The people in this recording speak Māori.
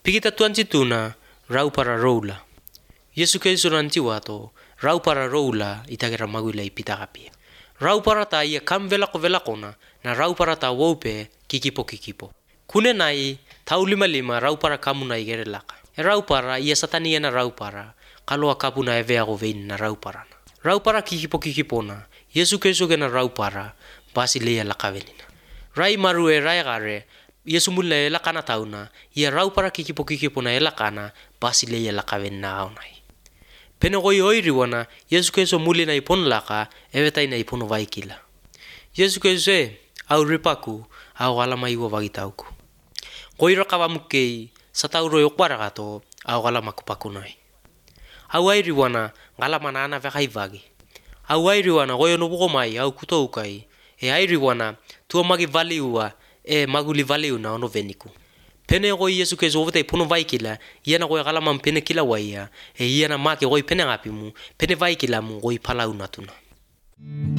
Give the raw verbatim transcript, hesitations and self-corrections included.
Pikita tuanci tuna rau para roula. Yesu Kristo nanti wato rau para roula itagera maguila ipitakapi. Rau para ta ia kam velako velakona na rau para ta wope kikipo kikipo. Kune nai tau lima lima rau para kamu nai gere laka. E rau para ia satani na rau para kalau akapu na eve ako vein na rau para na. Rau para kikipo kikipo na Yesu Kristo gena rau para basi leia laka venina. Rai maru e rai gare Yesu mulle lakana tauna ia rau para kikipo kikipo na elakana basi leia laka venina au nai. Pene goi oiri wana Yesu Kristo muli na ipon laka evetai na ipon vaikila. Yesu Kristo e au ripaku au alama iwa vagitauku. Goi rakawa mukei satauro yokwara gato au alama kupakunai. Au airi wana ngalama na ana vekai vagi. Au airi wana goi onobuko mai au kutoukai e airi wana tuo magi valiua e maguli valiu na ono veniku. Pene goi Yesu Kristo ovete pono vaikila iana goi galama pene kila waia e iana make goi pene ngapimu pene vaikila mu goi palau natuna.